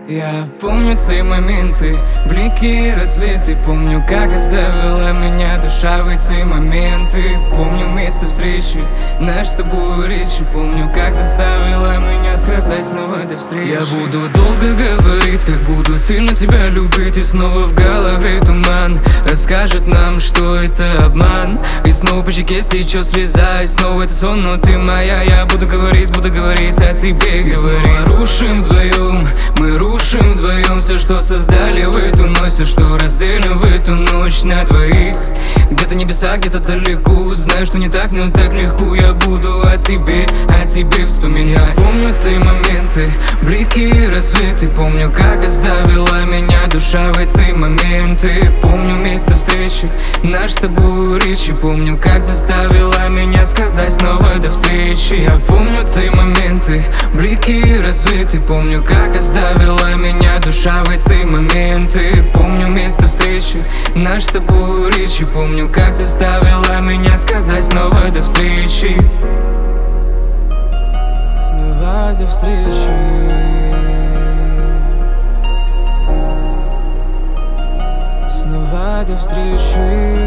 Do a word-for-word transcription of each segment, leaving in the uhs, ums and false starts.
Я помню те моменты, блики и рассветы. Помню, как оставила меня душа в эти моменты. Помню место встречи, наш с тобой речи. Помню, как заставила меня сказать снова до встречи. Я буду долго говорить, как буду сильно тебя любить. И снова в голове туман расскажет нам, что это обман. И снова по щеке стечет слеза, и снова это сон, но ты моя. Я буду говорить, буду говорить о тебе, и говорить. Снова рушим вдвоем, мы рушим вдвоем все, что создали в эту ночь, все, что разделим в эту ночь на двоих. Где-то небеса, где-то далеко. Знаю, что не так, но так легко. Я буду о тебе, о тебе вспоминать. Я помню те моменты, блики и рассветы. Помню, как оставила меня душа в эти моменты. Помню место встречи, наш с тобой речи. Помню, как заставила меня сказать снова до встречи. Я помню те моменты, блики и рассветы. Помню, как оставила меня душа в эти моменты. Помню место встречи, наш с тобой речи. Помню, как заставила меня сказать снова до встречи. Снова до встречи. Снова до встречи.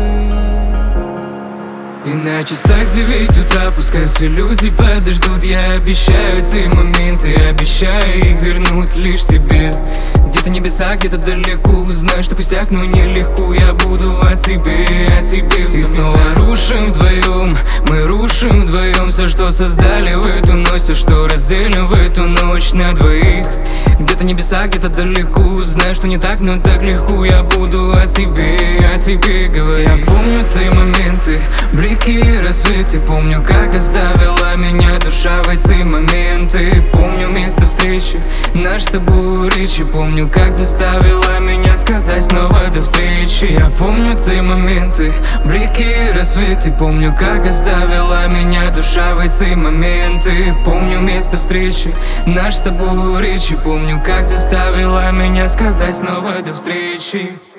И на часах девять утра, пускай все люди подождут. Я обещаю эти моменты, обещаю их вернуть лишь тебе. Где-то небеса, где-то далеко. Знаю, что пустяк, но нелегко. Я буду о тебе, о тебе вспоминать. И снова рушим вдвоем, мы рушим вдвоем все, что создали в эту ночь, все, что разделим в эту ночь на двоих. Где-то небеса, где-то далеко. Знаю, что не так, но так легко. Я буду о тебе, о тебе говорить. Я помню те моменты, блики и рассветы. Помню, как оставила меня душа в эти моменты. Помню место встречи, наш с тобой речи. Помню, как заставила меня сказать снова до встречи. Я помню те моменты, блики и рассветы. Помню, как оставила меня душа в эти моменты. Помню место встречи, наш с тобой речи. Помню, как заставила меня сказать снова до встречи.